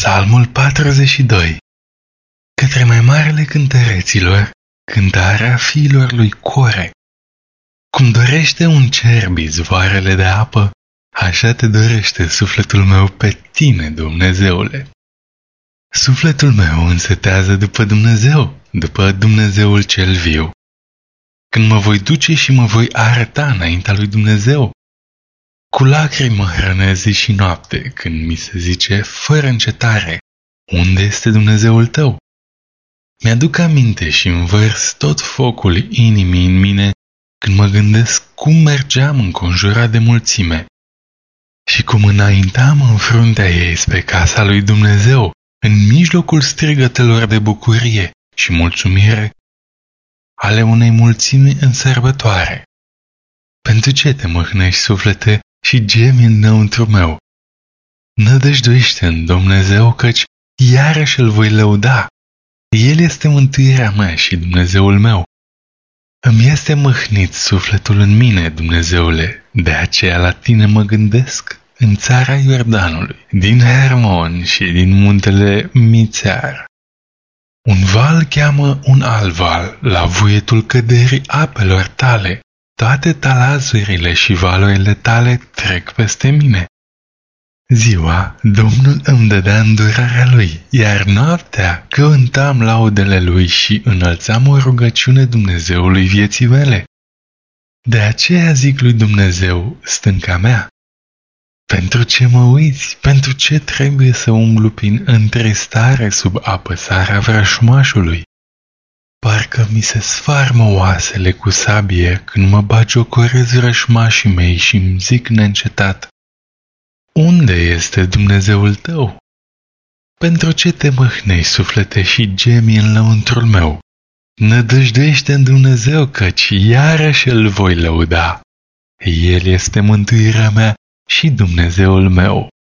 Psalmul 42. Către mai marele cântăreților, cântarea fiilor lui Core. Cum dorește un cerb izvoarele de apă, așa te dorește sufletul meu pe tine, Dumnezeule. Sufletul meu însetează după Dumnezeu, după Dumnezeul cel viu. Când mă voi duce și mă voi arăta înaintea lui Dumnezeu, cu lacrimi mă hrănesc zi și noapte, când mi se zice fără încetare, unde este Dumnezeul tău? Mi-aduc aminte și învărs tot focul inimii în mine când mă gândesc cum mergeam înconjurat de mulțime și cum înaintam în fruntea ei spre casa lui Dumnezeu, în mijlocul strigătelor de bucurie și mulțumire ale unei mulțimi în sărbătoare. Pentru ce te mâhnești, suflete, și gemi înăuntru meu? Nădăjduiește în Dumnezeu, căci iarăși îl voi lăuda. El este mântuirea mea și Dumnezeul meu. Îmi este mâhnit sufletul în mine, Dumnezeule, de aceea la tine mă gândesc în țara Iordanului, din Hermon și din muntele Mițar. Un val cheamă un alt val la vuietul căderii apelor tale. Toate talazurile și valurile tale trec peste mine. Ziua, Domnul îmi dădea îndurarea lui, iar noaptea cântam laudele lui și înălțam o rugăciune Dumnezeului vieții mele. De aceea zic lui Dumnezeu, stânca mea, pentru ce mă uiți, pentru ce trebuie să umblu prin întristare sub apăsarea vrășmașului? Parcă mi se sfarmă oasele cu sabie când mă bagiocorez vrășmașii mei și îmi zic neîncetat, unde este Dumnezeul tău? Pentru ce te mâhnești, suflete, și gemi în lăuntrul meu? Nădăjduiește în Dumnezeu, căci iarăși îl voi lăuda. El este mântuirea mea și Dumnezeul meu.